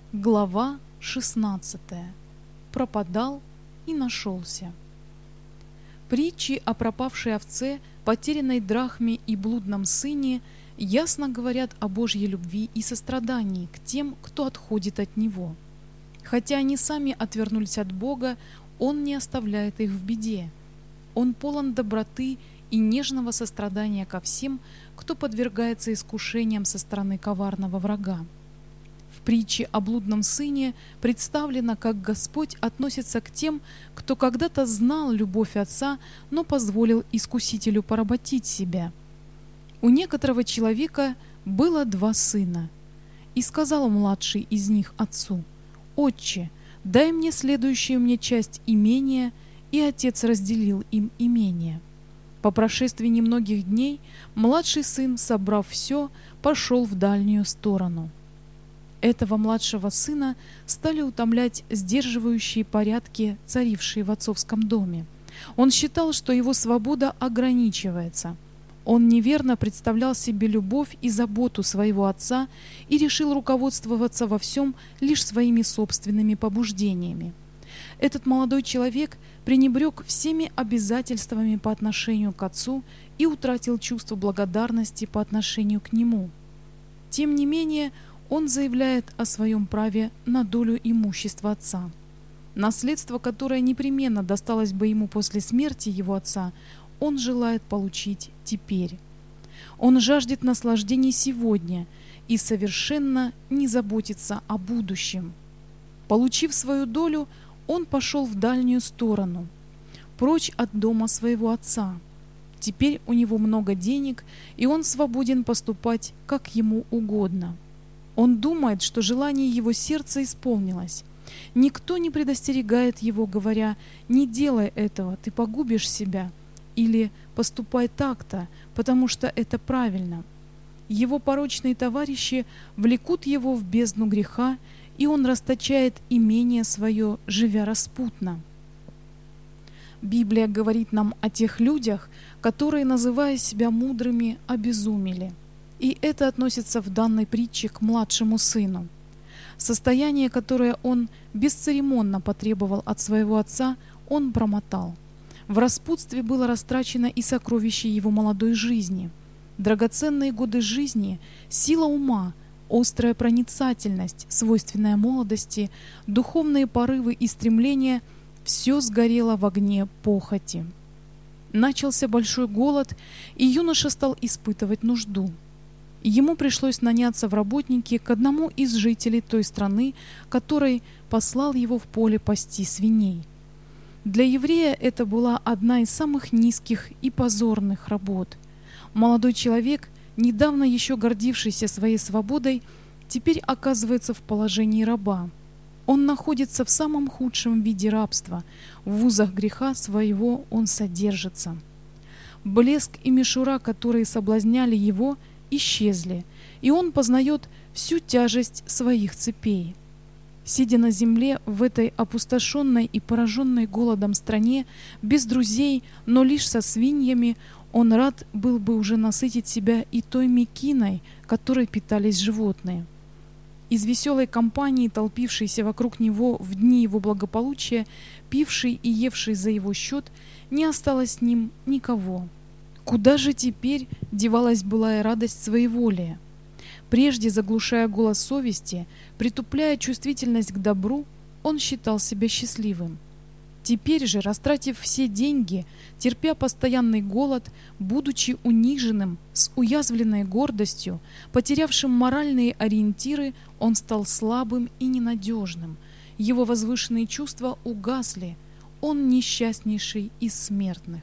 Глава 16. Пропадал и нашелся. Притчи о пропавшей овце, потерянной драхме и блудном сыне ясно говорят о Божьей любви и сострадании к тем, кто отходит от Него. Хотя они сами отвернулись от Бога, Он не оставляет их в беде. Он полон доброты и нежного сострадания ко всем, кто подвергается искушениям со стороны коварного врага. В притче о блудном сыне представлено, как Господь относится к тем, кто когда-то знал любовь Отца, но позволил искусителю поработить себя. У некоторого человека было 2 сына, и сказал младший из них отцу: «Отче, дай мне следующую мне часть имения», и отец разделил им имение. По прошествии немногих дней младший сын, собрав все, пошел в дальнюю сторону. Этого младшего сына стали утомлять сдерживающие порядки, царившие в отцовском доме. Он считал, что его свобода ограничивается. Он неверно представлял себе любовь и заботу своего отца и решил руководствоваться во всем лишь своими собственными побуждениями. Этот молодой человек пренебрег всеми обязательствами по отношению к отцу и утратил чувство благодарности по отношению к нему. Тем не менее, он заявляет о своем праве на долю имущества отца. Наследство, которое непременно досталось бы ему после смерти его отца, он желает получить теперь. Он жаждет наслаждений сегодня и совершенно не заботится о будущем. Получив свою долю, он пошел в дальнюю сторону, прочь от дома своего отца. Теперь у него много денег, и он свободен поступать, как ему угодно. Он думает, что желание его сердца исполнилось. Никто не предостерегает его, говоря: «Не делай этого, ты погубишь себя», или «Поступай так-то, потому что это правильно». Его порочные товарищи влекут его в бездну греха, и он расточает имение свое, живя распутно. Библия говорит нам о тех людях, которые, называя себя мудрыми, обезумели. И это относится в данной притче к младшему сыну. Состояние, которое он бесцеремонно потребовал от своего отца, он промотал. В распутстве было растрачено и сокровище его молодой жизни. Драгоценные годы жизни, сила ума, острая проницательность, свойственная молодости, духовные порывы и стремления – все сгорело в огне похоти. Начался большой голод, и юноша стал испытывать нужду. Ему пришлось наняться в работники к одному из жителей той страны, который послал его в поле пасти свиней. Для еврея это была одна из самых низких и позорных работ. Молодой человек, недавно еще гордившийся своей свободой, теперь оказывается в положении раба. Он находится в самом худшем виде рабства, в узах греха своего он содержится. Блеск и мишура, которые соблазняли его, исчезли, и он познает всю тяжесть своих цепей. Сидя на земле в этой опустошенной и пораженной голодом стране, без друзей, но лишь со свиньями, он рад был бы уже насытить себя и той мекиной, которой питались животные. Из веселой компании, толпившейся вокруг него в дни его благополучия, пившей и евшей за его счет, не осталось с ним никого. Куда же теперь девалась былая радость своеволия? Прежде, заглушая голос совести, притупляя чувствительность к добру, он считал себя счастливым. Теперь же, растратив все деньги, терпя постоянный голод, будучи униженным, с уязвленной гордостью, потерявшим моральные ориентиры, он стал слабым и ненадежным. Его возвышенные чувства угасли, он несчастнейший из смертных.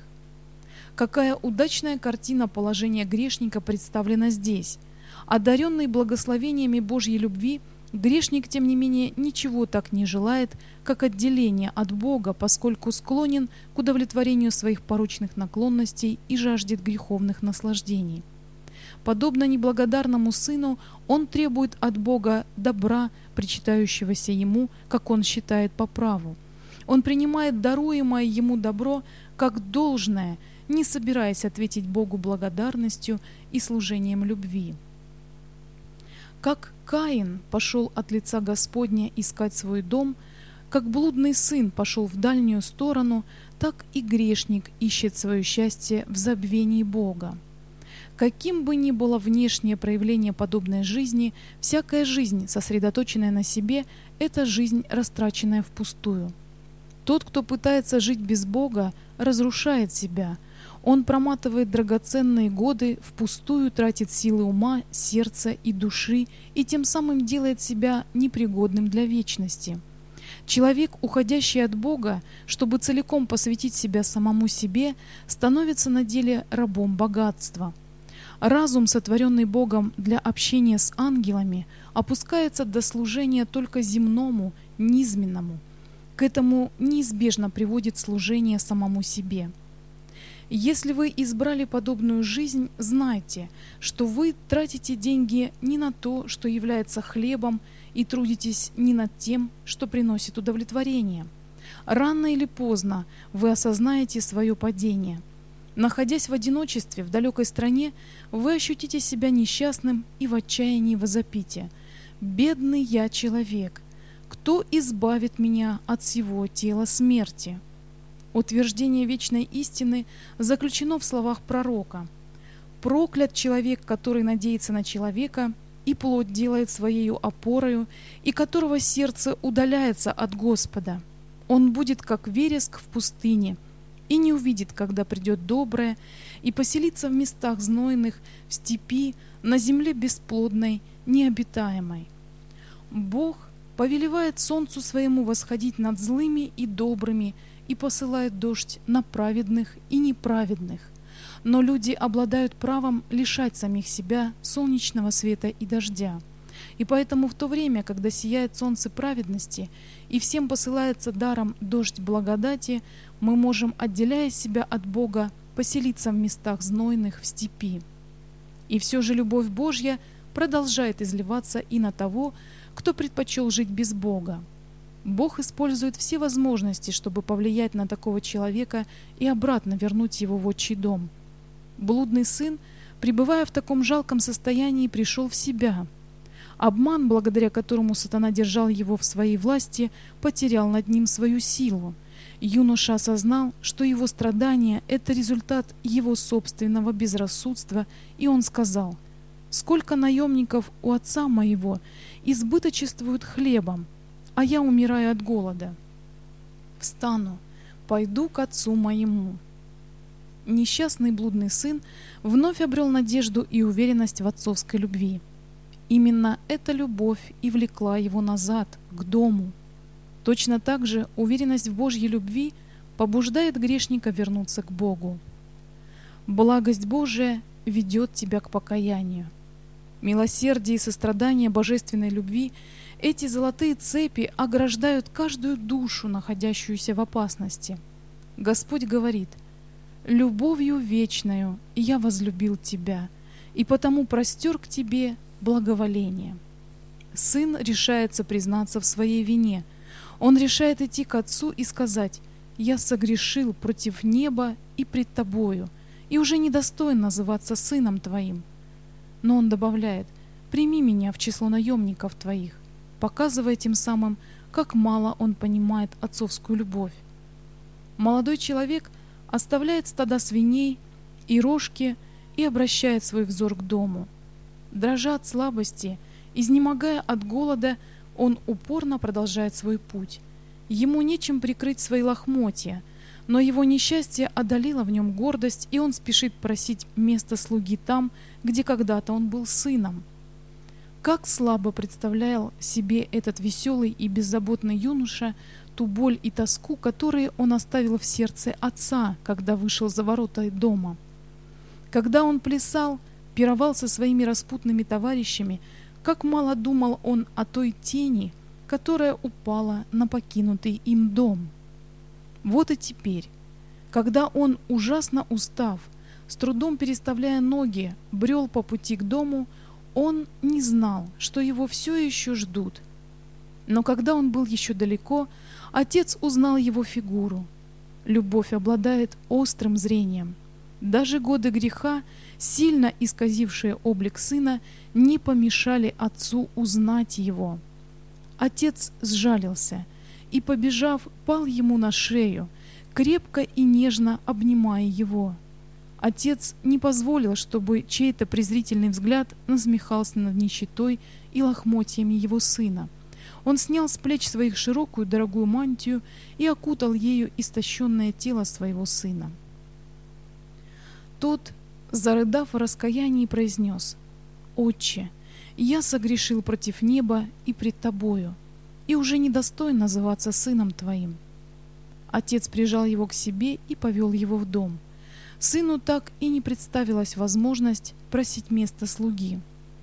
Какая удачная картина положения грешника представлена здесь! Одаренный благословениями Божьей любви, грешник, тем не менее, ничего так не желает, как отделение от Бога, поскольку склонен к удовлетворению своих порочных наклонностей и жаждет греховных наслаждений. Подобно неблагодарному сыну, он требует от Бога добра, причитающегося ему, как он считает по праву. Он принимает даруемое ему добро как должное, не собираясь ответить Богу благодарностью и служением любви. Как Каин пошел от лица Господня искать свой дом, как блудный сын пошел в дальнюю сторону, так и грешник ищет свое счастье в забвении Бога. Каким бы ни было внешнее проявление подобной жизни, всякая жизнь, сосредоточенная на себе, это жизнь, растраченная впустую. Тот, кто пытается жить без Бога, разрушает себя. Он проматывает драгоценные годы, впустую тратит силы ума, сердца и души и тем самым делает себя непригодным для вечности. Человек, уходящий от Бога, чтобы целиком посвятить себя самому себе, становится на деле рабом богатства. Разум, сотворенный Богом для общения с ангелами, опускается до служения только земному, низменному. К этому неизбежно приводит служение самому себе. Если вы избрали подобную жизнь, знайте, что вы тратите деньги не на то, что является хлебом, и трудитесь не над тем, что приносит удовлетворение. Рано или поздно вы осознаете свое падение. Находясь в одиночестве в далекой стране, вы ощутите себя несчастным и в отчаянии возопите: «Бедный я человек! Кто избавит меня от сего тела смерти?» Утверждение вечной истины заключено в словах пророка: «Проклят человек, который надеется на человека, и плоть делает своею опорою, и которого сердце удаляется от Господа. Он будет, как вереск в пустыне, и не увидит, когда придет доброе, и поселится в местах знойных, в степи, на земле бесплодной, необитаемой». Бог повелевает солнцу своему восходить над злыми и добрыми, и посылает дождь на праведных и неправедных. Но люди обладают правом лишать самих себя солнечного света и дождя. И поэтому в то время, когда сияет солнце праведности, и всем посылается даром дождь благодати, мы можем, отделяя себя от Бога, поселиться в местах знойных в степи. И все же любовь Божья продолжает изливаться и на того, кто предпочел жить без Бога. Бог использует все возможности, чтобы повлиять на такого человека и обратно вернуть его в отчий дом. Блудный сын, пребывая в таком жалком состоянии, пришел в себя. Обман, благодаря которому сатана держал его в своей власти, потерял над ним свою силу. Юноша осознал, что его страдания – это результат его собственного безрассудства, и он сказал: «Сколько наемников у отца моего избыточествуют хлебом, а я умираю от голода. Встану, пойду к отцу моему». Несчастный блудный сын вновь обрел надежду и уверенность в отцовской любви. Именно эта любовь и влекла его назад, к дому. Точно так же уверенность в Божьей любви побуждает грешника вернуться к Богу. Благость Божия ведет тебя к покаянию. Милосердие и сострадание божественной любви — эти золотые цепи ограждают каждую душу, находящуюся в опасности. Господь говорит: «Любовью вечною я возлюбил тебя, и потому простер к тебе благоволение». Сын решается признаться в своей вине. Он решает идти к отцу и сказать: «Я согрешил против неба и пред тобою, и уже недостоин называться сыном твоим». Но он добавляет: «Прими меня в число наемников твоих», показывая тем самым, как мало он понимает отцовскую любовь. Молодой человек оставляет стада свиней и рожки и обращает свой взор к дому. Дрожа от слабости, изнемогая от голода, он упорно продолжает свой путь. Ему нечем прикрыть свои лохмотья, но его несчастье одолело в нем гордость, и он спешит просить место слуги там, где когда-то он был сыном. Как слабо представлял себе этот веселый и беззаботный юноша ту боль и тоску, которые он оставил в сердце отца, когда вышел за ворота дома. Когда он плясал, пировал со своими распутными товарищами, как мало думал он о той тени, которая упала на покинутый им дом. Вот и теперь, когда он, ужасно устав, с трудом переставляя ноги, брел по пути к дому, он не знал, что его все еще ждут. Но когда он был еще далеко, отец узнал его фигуру. Любовь обладает острым зрением. Даже годы греха, сильно исказившие облик сына, не помешали отцу узнать его. Отец сжалился и, побежав, пал ему на шею, крепко и нежно обнимая его. Отец не позволил, чтобы чей-то презрительный взгляд насмехался над нищетой и лохмотьями его сына. Он снял с плеч своих широкую дорогую мантию и окутал ею истощенное тело своего сына. Тот, зарыдав в раскаянии, произнес: «Отче, я согрешил против неба и пред тобою, и уже недостоин называться сыном твоим». Отец прижал его к себе и повел его в дом. Сыну так и не представилась возможность просить место слуги.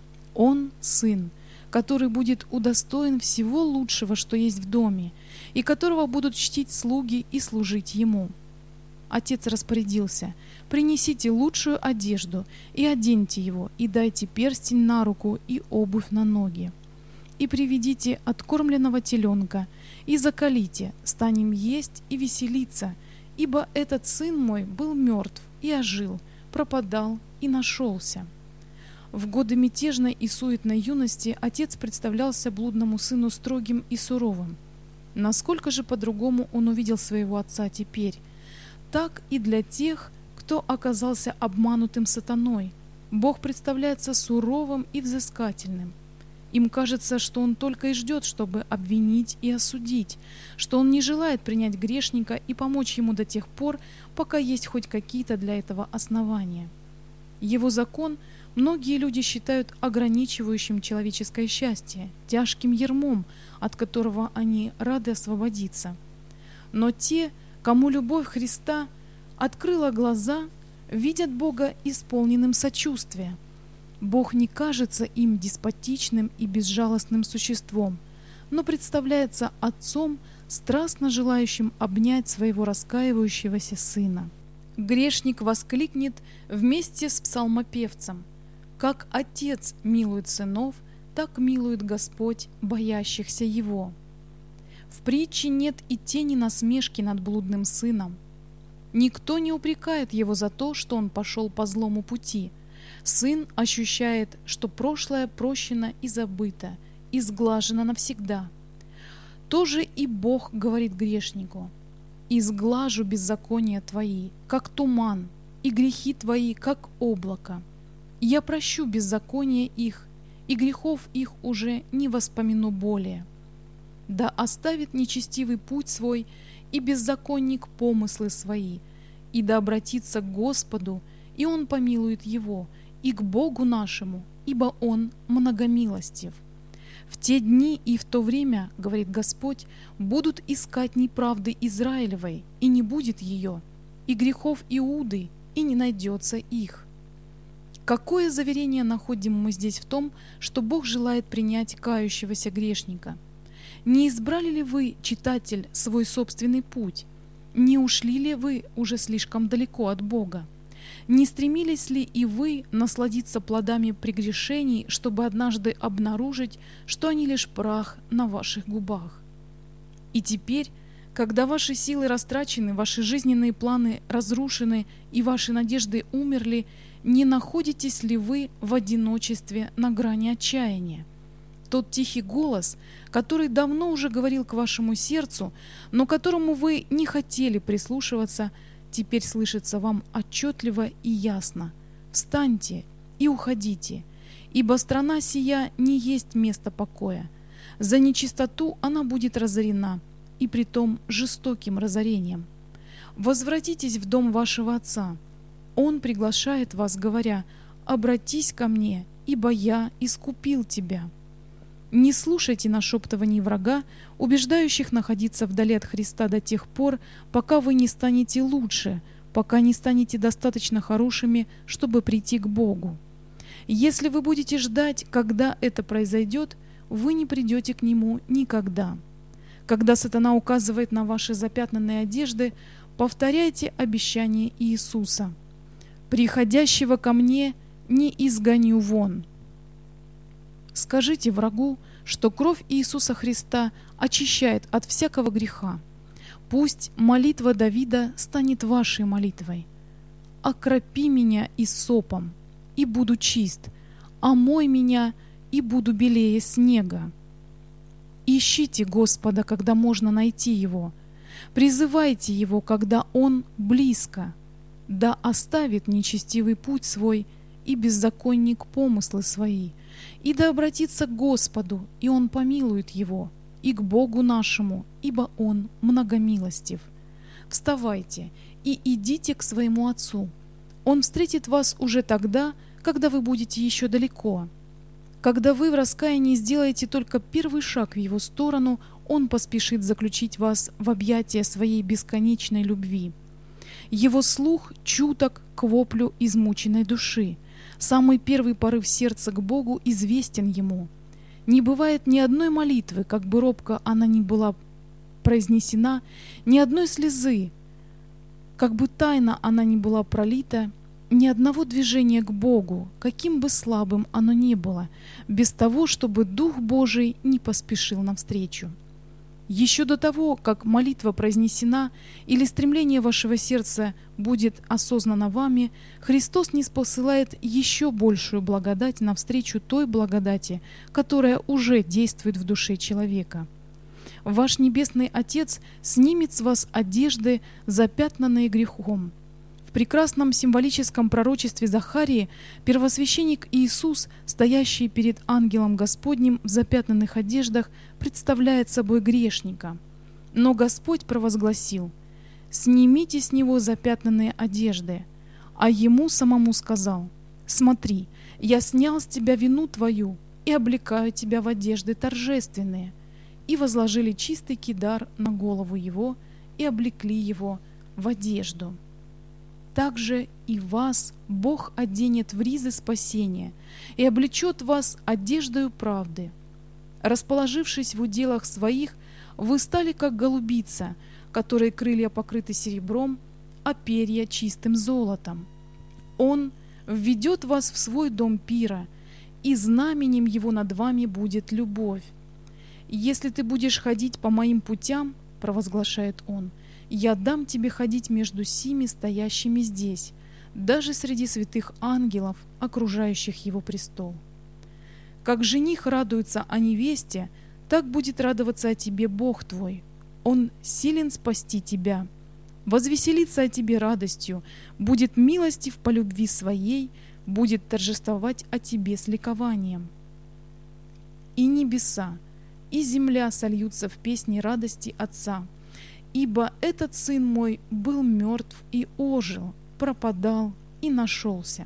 Он сын, который будет удостоен всего лучшего, что есть в доме, и которого будут чтить слуги и служить ему. Отец распорядился: «Принесите лучшую одежду и оденьте его, и дайте перстень на руку и обувь на ноги. И приведите откормленного теленка, и заколите, станем есть и веселиться, ибо этот сын мой был мертв и ожил, пропадал и нашелся». В годы мятежной и суетной юности отец представлялся блудному сыну строгим и суровым. Насколько же по-другому он увидел своего отца теперь? Так и для тех, кто оказался обманутым сатаной, Бог представляется суровым и взыскательным. Им кажется, что Он только и ждет, чтобы обвинить и осудить, что Он не желает принять грешника и помочь ему до тех пор, пока есть хоть какие-то для этого основания. Его закон многие люди считают ограничивающим человеческое счастье, тяжким ярмом, от которого они рады освободиться. Но те, кому любовь Христа открыла глаза, видят Бога исполненным сочувствия. Бог не кажется им деспотичным и безжалостным существом, но представляется Отцом, страстно желающим обнять своего раскаивающегося сына. Грешник воскликнет вместе с псалмопевцем: «Как Отец милует сынов, так милует Господь боящихся Его». В притче нет и тени насмешки над блудным сыном. Никто не упрекает его за то, что он пошел по злому пути. Сын ощущает, что прошлое прощено и забыто, и сглажено навсегда. Тоже и Бог говорит грешнику: «Изглажу беззакония твои, как туман, и грехи твои, как облако. Я прощу беззаконие их, и грехов их уже не воспомяну более. Да оставит нечестивый путь свой, и беззаконник помыслы свои, и да обратится к Господу, и Он помилует его, и к Богу нашему, ибо Он многомилостив. В те дни и в то время, говорит Господь, будут искать неправды Израилевой, и не будет ее, и грехов Иуды, и не найдется их». Какое заверение находим мы здесь в том, что Бог желает принять кающегося грешника? Не избрали ли вы, читатель, свой собственный путь? Не ушли ли вы уже слишком далеко от Бога? Не стремились ли и вы насладиться плодами прегрешений, чтобы однажды обнаружить, что они лишь прах на ваших губах? И теперь, когда ваши силы растрачены, ваши жизненные планы разрушены и ваши надежды умерли, не находитесь ли вы в одиночестве на грани отчаяния? Тот тихий голос, который давно уже говорил к вашему сердцу, но которому вы не хотели прислушиваться, теперь слышится вам отчетливо и ясно: «Встаньте и уходите, ибо страна сия не есть место покоя. За нечистоту она будет разорена, и притом жестоким разорением. Возвратитесь в дом вашего отца. Он приглашает вас, говоря: обратись ко мне, ибо я искупил тебя». Не слушайте нашептываний врага, убеждающих находиться вдали от Христа до тех пор, пока вы не станете лучше, пока не станете достаточно хорошими, чтобы прийти к Богу. Если вы будете ждать, когда это произойдет, вы не придете к Нему никогда. Когда сатана указывает на ваши запятнанные одежды, повторяйте обещание Иисуса: «Приходящего ко мне не изгоню вон». Скажите врагу, что кровь Иисуса Христа очищает от всякого греха. Пусть молитва Давида станет вашей молитвой: окропи меня исопом, и буду чист, омой меня, и буду белее снега. Ищите Господа, когда можно найти Его, призывайте Его, когда Он близко. Да оставит нечестивый путь свой и беззаконник помыслы свои, и да обратится к Господу, и Он помилует его, и к Богу нашему, ибо Он многомилостив. Вставайте и идите к своему Отцу. Он встретит вас уже тогда, когда вы будете еще далеко. Когда вы в раскаянии сделаете только первый шаг в Его сторону, Он поспешит заключить вас в объятия своей бесконечной любви. Его слух чуток к воплю измученной души. Самый первый порыв сердца к Богу известен Ему. Не бывает ни одной молитвы, как бы робко она ни была произнесена, ни одной слезы, как бы тайно она ни была пролита, ни одного движения к Богу, каким бы слабым оно ни было, без того, чтобы Дух Божий не поспешил навстречу. Еще до того, как молитва произнесена или стремление вашего сердца будет осознано вами, Христос ниспосылает еще большую благодать навстречу той благодати, которая уже действует в душе человека. Ваш Небесный Отец снимет с вас одежды, запятнанные грехом. В прекрасном символическом пророчестве Захарии первосвященник Иисус, стоящий перед ангелом Господним в запятнанных одеждах, представляет собой грешника. Но Господь провозгласил: «Снимите с него запятнанные одежды», а ему самому сказал: «Смотри, я снял с тебя вину твою и облекаю тебя в одежды торжественные». И возложили чистый кидар на голову его и облекли его в одежду. Также и вас Бог оденет в ризы спасения и облечет вас одеждою правды. Расположившись в уделах своих, вы стали как голубица, которой крылья покрыты серебром, а перья чистым золотом. Он введет вас в свой дом пира, и знаменем его над вами будет любовь. «Если ты будешь ходить по моим путям, — провозглашает он, — я дам тебе ходить между сими стоящими здесь, даже среди святых ангелов, окружающих его престол. Как жених радуется о невесте, так будет радоваться о тебе Бог твой. Он силен спасти тебя, возвеселится о тебе радостью, будет милостив по любви своей, будет торжествовать о тебе с ликованием. И небеса, и земля сольются в песне радости Отца, ибо этот Сын мой был мертв и ожил, пропадал и нашелся».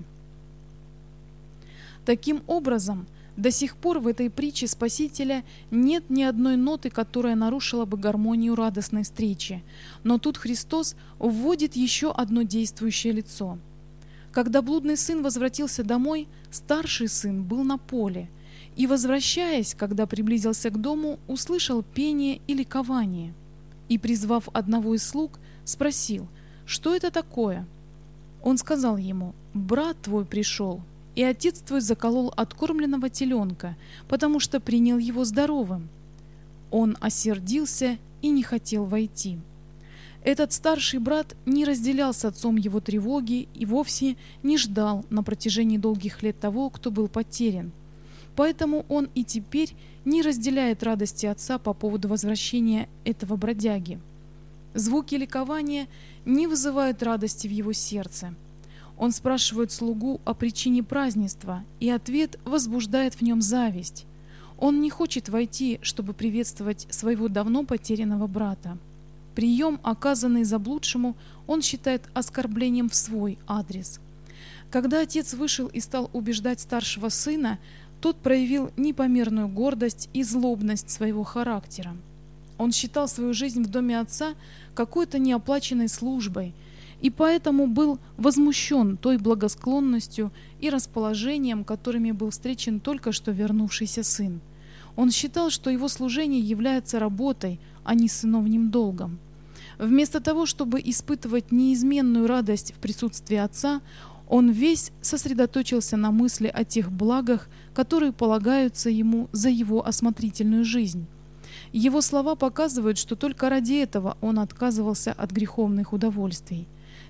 Таким образом, до сих пор в этой притче Спасителя нет ни одной ноты, которая нарушила бы гармонию радостной встречи, но тут Христос вводит еще одно действующее лицо. Когда блудный сын возвратился домой, старший сын был на поле, и, возвращаясь, когда приблизился к дому, услышал пение и ликование. И, призвав одного из слуг, спросил: «Что это такое?» Он сказал ему: «Брат твой пришел, и отец твой заколол откормленного теленка, потому что принял его здоровым». Он осердился и не хотел войти. Этот старший брат не разделял с отцом его тревоги и вовсе не ждал на протяжении долгих лет того, кто был потерян. Поэтому он и теперь не разделяет радости отца по поводу возвращения этого бродяги. Звуки ликования не вызывают радости в его сердце. Он спрашивает слугу о причине празднества, и ответ возбуждает в нем зависть. Он не хочет войти, чтобы приветствовать своего давно потерянного брата. Прием, оказанный заблудшему, он считает оскорблением в свой адрес. Когда отец вышел и стал убеждать старшего сына, тот проявил непомерную гордость и злобность своего характера. Он считал свою жизнь в доме отца какой-то неоплаченной службой, и поэтому был возмущен той благосклонностью и расположением, которыми был встречен только что вернувшийся сын. Он считал, что его служение является работой, а не сыновним долгом. Вместо того, чтобы испытывать неизменную радость в присутствии отца, он весь сосредоточился на мысли о тех благах, которые полагаются ему за его осмотрительную жизнь. Его слова показывают, что только ради этого он отказывался от греховных удовольствий.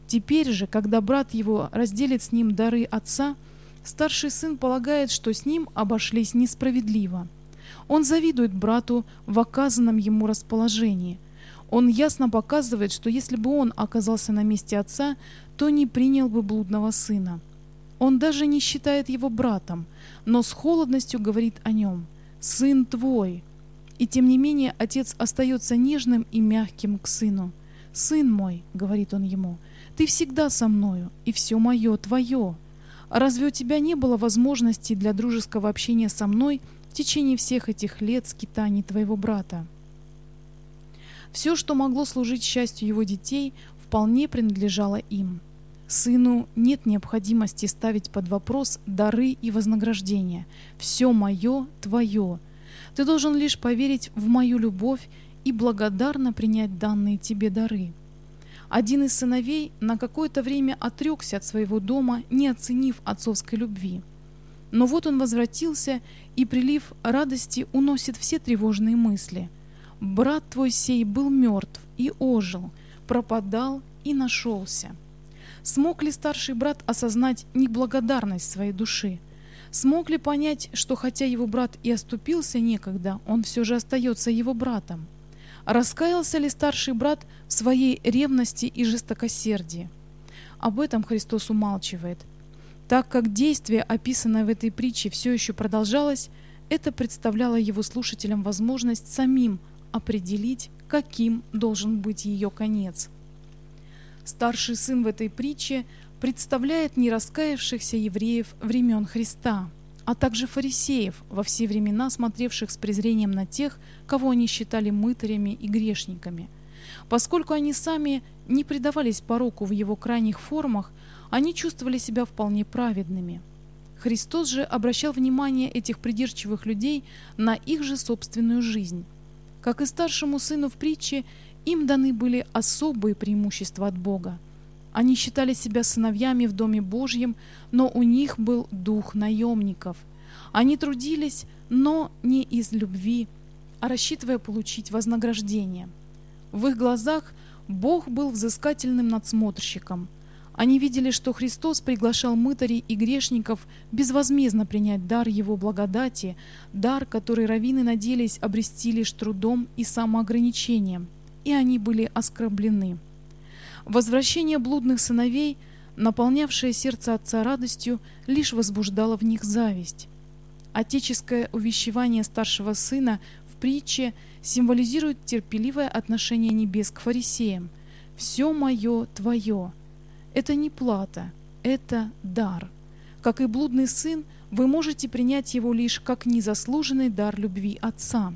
Теперь же, когда брат его разделит с ним дары отца, старший сын полагает, что с ним обошлись несправедливо. Он завидует брату в оказанном ему расположении. Он ясно показывает, что если бы он оказался на месте отца, то не принял бы блудного сына. Он даже не считает его братом, но с холодностью говорит о нем: «Сын твой». И тем не менее отец остается нежным и мягким к сыну. «Сын мой», — говорит он ему, — «ты всегда со мною, и все мое твое. Разве у тебя не было возможности для дружеского общения со мной в течение всех этих лет скитаний твоего брата?» Все, что могло служить счастью его детей, вполне принадлежало им. Сыну нет необходимости ставить под вопрос дары и вознаграждения. «Все мое твое». Ты должен лишь поверить в мою любовь и благодарно принять данные тебе дары. Один из сыновей на какое-то время отрекся от своего дома, не оценив отцовской любви. Но вот он возвратился, и прилив радости уносит все тревожные мысли. Брат твой сей был мертв и ожил, пропадал и нашелся. Смог ли старший брат осознать неблагодарность своей души? Смог ли понять, что хотя его брат и оступился некогда, он все же остается его братом? Раскаялся ли старший брат в своей ревности и жестокосердии? Об этом Христос умалчивает. Так как действие, описанное в этой притче, все еще продолжалось, это представляло его слушателям возможность самим определить, каким должен быть ее конец. Старший сын в этой притче представляет не раскаявшихся евреев времен Христа, а также фарисеев, во все времена смотревших с презрением на тех, кого они считали мытарями и грешниками. Поскольку они сами не предавались пороку в его крайних формах, они чувствовали себя вполне праведными. Христос же обращал внимание этих придирчивых людей на их же собственную жизнь. Как и старшему сыну в притче, им даны были особые преимущества от Бога. Они считали себя сыновьями в Доме Божьем, но у них был дух наемников. Они трудились, но не из любви, а рассчитывая получить вознаграждение. В их глазах Бог был взыскательным надсмотрщиком. Они видели, что Христос приглашал мытарей и грешников безвозмездно принять дар Его благодати, дар, который раввины надеялись обрести лишь трудом и самоограничением, и они были оскорблены. Возвращение блудных сыновей, наполнявшее сердце отца радостью, лишь возбуждало в них зависть. Отеческое увещевание старшего сына в притче символизирует терпеливое отношение небес к фарисеям. «Все мое твое». Это не плата, это дар. Как и блудный сын, вы можете принять его лишь как незаслуженный дар любви отца.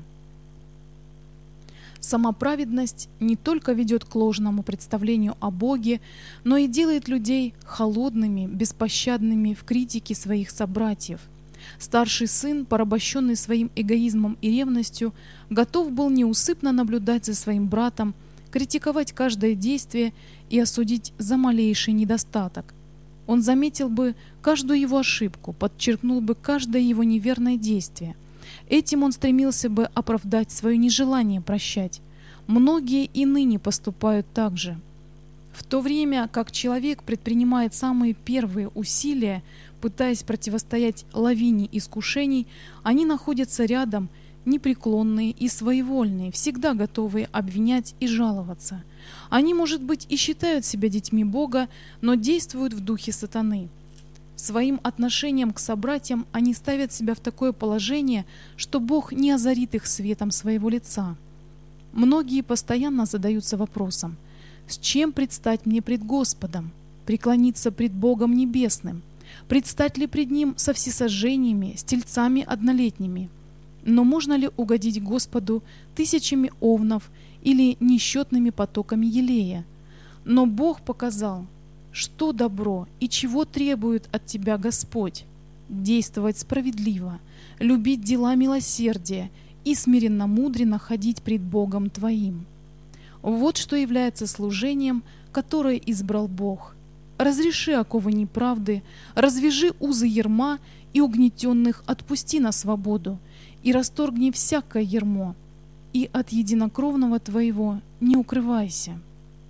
Самоправедность не только ведет к ложному представлению о Боге, но и делает людей холодными, беспощадными в критике своих собратьев. Старший сын, порабощенный своим эгоизмом и ревностью, готов был неусыпно наблюдать за своим братом, критиковать каждое действие и осудить за малейший недостаток. Он заметил бы каждую его ошибку, подчеркнул бы каждое его неверное действие. Этим он стремился бы оправдать свое нежелание прощать. Многие и ныне поступают так же. В то время как человек предпринимает самые первые усилия, пытаясь противостоять лавине искушений, они находятся рядом, непреклонные и своевольные, всегда готовые обвинять и жаловаться. Они, может быть, и считают себя детьми Бога, но действуют в духе сатаны. Своим отношением к собратьям они ставят себя в такое положение, что Бог не озарит их светом своего лица. Многие постоянно задаются вопросом: с чем предстать мне пред Господом? Преклониться пред Богом Небесным? Предстать ли пред Ним со всесожжениями, с тельцами однолетними? Но можно ли угодить Господу тысячами овнов или несчетными потоками елея? Но Бог показал, что добро и чего требует от тебя Господь: действовать справедливо, любить дела милосердия и смиренно-мудренно ходить пред Богом твоим. Вот что является служением, которое избрал Бог. Разреши оковы неправды, развяжи узы ярма, и угнетенных отпусти на свободу, и расторгни всякое ярмо, и от единокровного твоего не укрывайся.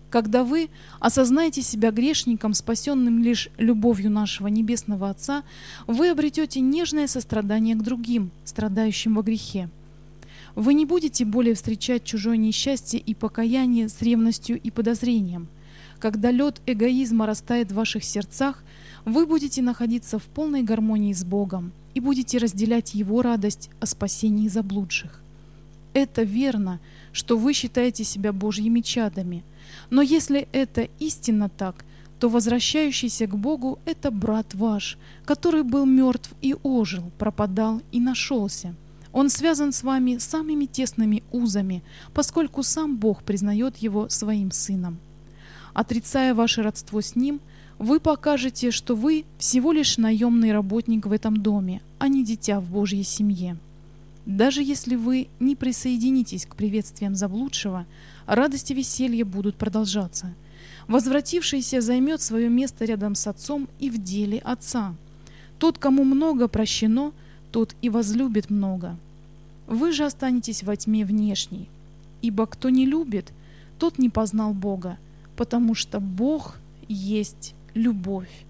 Когда вы осознаете себя грешником, спасенным лишь любовью нашего Небесного Отца, вы обретете нежное сострадание к другим, страдающим во грехе. Вы не будете более встречать чужое несчастье и покаяние с ревностью и подозрением. Когда лед эгоизма растает в ваших сердцах, вы будете находиться в полной гармонии с Богом и будете разделять Его радость о спасении заблудших. Это верно, что вы считаете себя Божьими чадами, но если это истинно так, то возвращающийся к Богу – это брат ваш, который был мертв и ожил, пропадал и нашелся. Он связан с вами самыми тесными узами, поскольку сам Бог признает его своим сыном. Отрицая ваше родство с ним, вы покажете, что вы всего лишь наемный работник в этом доме, а не дитя в Божьей семье. Даже если вы не присоединитесь к приветствиям заблудшего, радость и веселье будут продолжаться. Возвратившийся займет свое место рядом с отцом и в деле отца. Тот, кому много прощено, тот и возлюбит много. Вы же останетесь во тьме внешней, ибо кто не любит, тот не познал Бога, потому что Бог есть любовь.